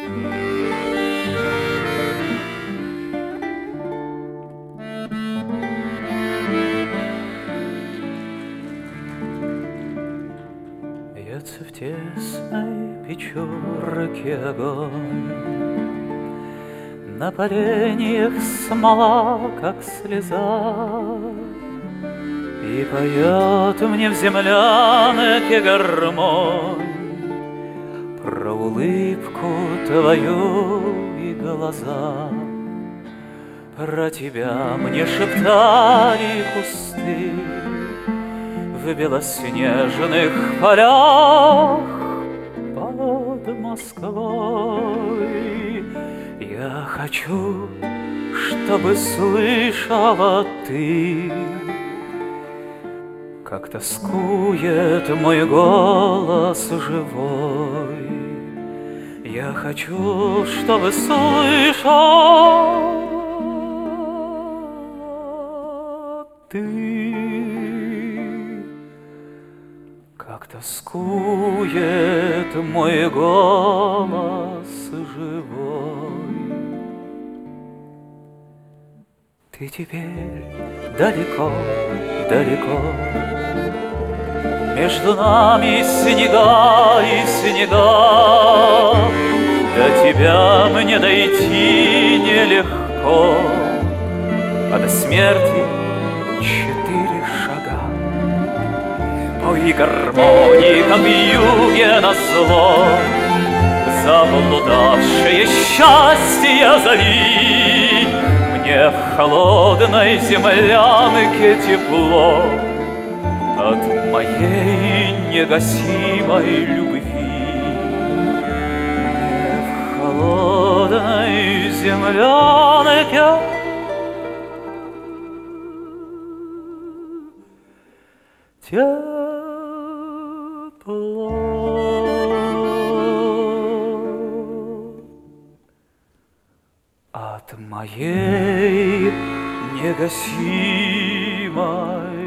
Бьется в тесной печурке огонь, на поленьях смола, как слеза, и поет мне в землянке гармонь про улыбку твою и глаза. Про тебя мне шептали кусты в белоснежных полях под Москвой. Я хочу, чтобы слышала ты, как тоскует мой голос живой. Я хочу, чтобы слышал ты, как тоскует мой голос живой. Ты теперь далеко, далеко, между нами снега и снега. До тебя мне дойти нелегко, а до смерти 4 шага. Пой гармонии, как в юге назло, заблудавшее счастье зови. Мне в холодной землянке тепло от моей негасимой любви. Мне в холодной землянке тепло от моей негасимой